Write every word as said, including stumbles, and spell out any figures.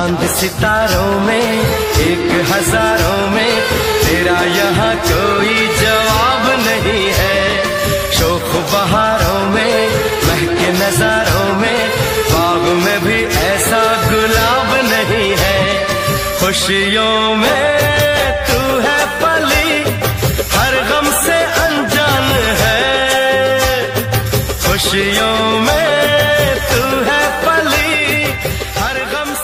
चांद सितारों में एक हजारों में तेरा यहाँ कोई जवाब नहीं है। शोख बहारों में महके नजारों में बाग में भी ऐसा गुलाब नहीं है। खुशियों में तू है पली हर गम से अनजान है। खुशियों